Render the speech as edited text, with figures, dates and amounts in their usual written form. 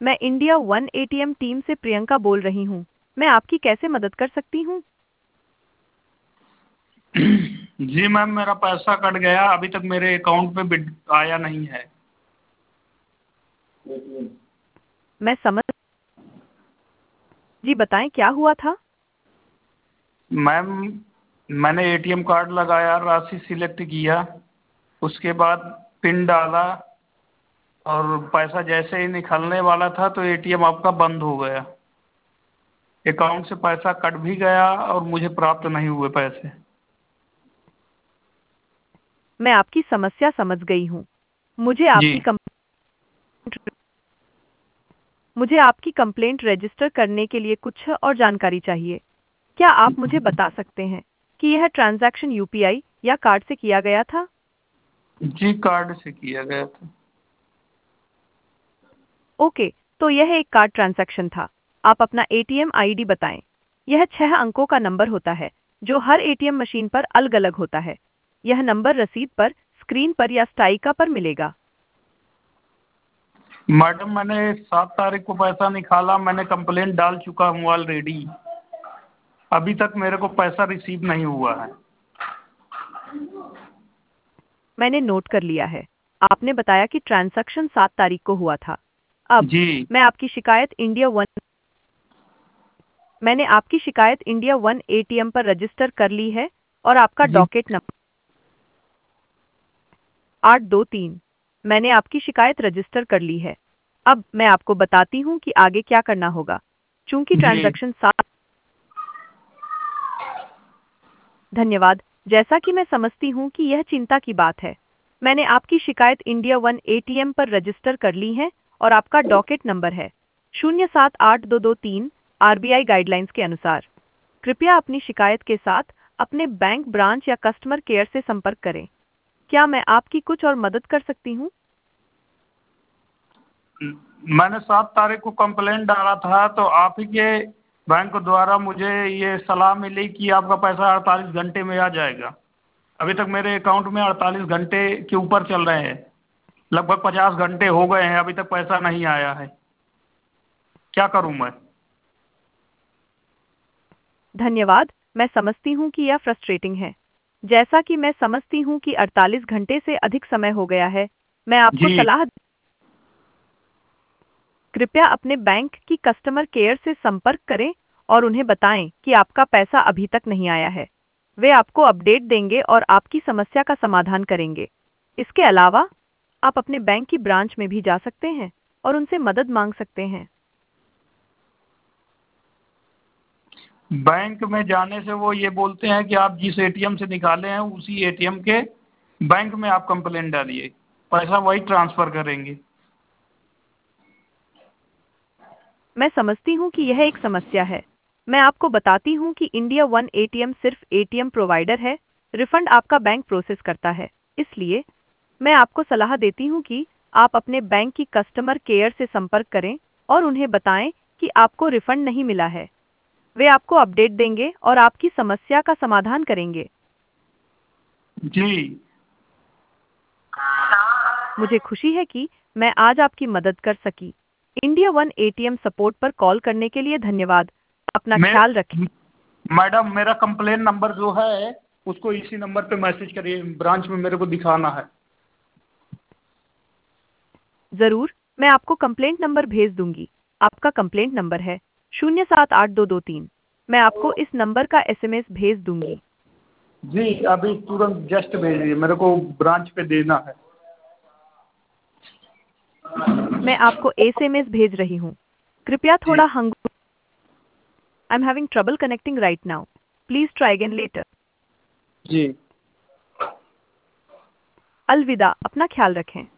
मैं India one ATM team से प्रियंका बोल रही हूँ। मैं आपकी कैसे मदद कर सकती हूँ? जी मैम, मेरा पैसा कट गया, अभी तक मेरे अकाउंट पे आया नहीं है। मैं समझ। जी बताएं क्या हुआ था? मैम, मैंने एटीएम कार्ड लगाया, राशि सिलेक्ट किया, उसके बाद पिन डाला और पैसा जैसे ही निकलने वाला था तो एटीएम आपका बंद हो गया। अकाउंट से पैसा कट भी गया और मुझे प्राप्त नहीं हुए पैसे। मैं आपकी समस्या समझ गई हूँ। मुझे जी। आपकी कम मुझे आपकी कंप्लेंट रजिस्टर करने के लिए कुछ और जानकारी चाहिए। क्या आप मुझे बता सकते हैं कि यह ट्रांजैक्शन यूपीआई या कार्ड से किया गया था? जी, कार्ड से किया गया था। ओके, तो यह एक कार्ड ट्रांजैक्शन था। आप अपना एटीएम आईडी बताएं। यह 6 अंकों का नंबर होता है जो हर एटीएम मशीन पर अलग-अलग होता है। यह नंबर रसीद पर, स्क्रीन पर या स्टाइका पर मिलेगा। मैडम, मैंने 7 तारीख को पैसा निकाला, मैंने कंप्लेंट डाल चुका हूँ ऑलरेडी। अभी तक मेरे को पैसा रिसीव नहीं हुआ है। मैंने नोट कर लिया है। आपने बताया कि ट्रांजैक्शन 7 तारीख को हुआ था। अब जी। मैं आपकी शिकायत इंडिया वन मैंने आपकी शिकायत इंडिया वन एटीएम पर रजिस्टर कर ली है और आपका जी। Docket number 823। मैंने आपकी शिकायत रजिस्टर कर ली है। अब मैं आपको बताती हूँ कि आगे क्या करना होगा। चूंकि जी। ट्रांजैक्शन 7। धन्यवाद। जैसा कि मैं समझती हूँ कि यह चिंता की बात है। मैंने आपकी शिकायत इंडिया वन एटीएम पर रजिस्टर कर ली है और आपका डॉकेट नंबर है 078223। आरबीआई गाइडलाइंस के अनुसार कृपया अपनी शिकायत के साथ अपने बैंक ब्रांच या कस्टमर केयर से संपर्क करें। क्या मैं आपकी कुछ और मदद कर सकती हूँ? मैंने 7 तारीख को कंप्लेंट डाला था तो आप ही के बैंक द्वारा मुझे ये सलाह मिली कि आपका पैसा 48 घंटे में आ जाएगा। अभी तक मेरे अकाउंट में 48 घंटे के ऊपर चल रहे हैं। लगभग 50 घंटे हो गए हैं, अभी तक पैसा नहीं आया है। क्या करूं मैं? धन्यवाद। मैं समझती हूँ कि यह फ्रस्ट्रेटिंग है। जैसा कि मैं समझती हूँ कि 48 घंटे से अधिक समय हो गया है, मैं आपको जी। सलाह कृपया अपने बैंक की कस्टमर केयर से संपर्क करें और उन्हें बताएं कि आपका पैसा अभी तक नहीं आया है। वे आपको अपडेट देंगे और आपकी समस्या का समाधान करेंगे। इसके अलावा आप अपने बैंक की ब्रांच में भी जा सकते हैं और उनसे मदद मांग सकते हैं। बैंक में जाने से वो ये बोलते हैं कि आप जिस एटीएम से निकाले हैं उसी एटीएम के बैंक में आप कंप्लेंट डालिए, पैसा वही ट्रांसफर करेंगे। मैं समझती हूँ कि यह एक समस्या है। मैं आपको बताती हूँ कि इंडिया वन एटीएम सिर्फ एटीएम प्रोवाइडर है। रिफंड आपका बैंक प्रोसेस करता है। इसलिए मैं आपको सलाह देती हूँ कि आप अपने बैंक की कस्टमर केयर से संपर्क करें और उन्हें बताएं कि आपको रिफंड नहीं मिला है। वे आपको अपडेट देंगे और आपकी समस्या का समाधान करेंगे। जी। मुझे खुशी है कि मैं आज आपकी मदद कर सकी। इंडिया वन एटीएम सपोर्ट पर कॉल करने के लिए धन्यवाद। अपना मैं ख्याल रखें। मैडम, मेरा कंप्लेन नंबर जो है उसको इसी नंबर पे मैसेज करिए, ब्रांच में मेरे को दिखाना है। जरूर, मैं आपको कंप्लेंट नंबर भेज दूंगी। आपका कंप्लेंट नंबर है 078223। मैं आपको इस नंबर का एसएमएस भेज दूंगी। जी, अभी तुरंत जस्ट भेजिए, मेरे को ब्रांच पे देना है। मैं आपको एसएमएस भेज रही हूँ। कृपया जी। थोड़ा hang I am having trouble connecting right now. Please try again later. जी। अलविदा। अपना ख्याल रखें।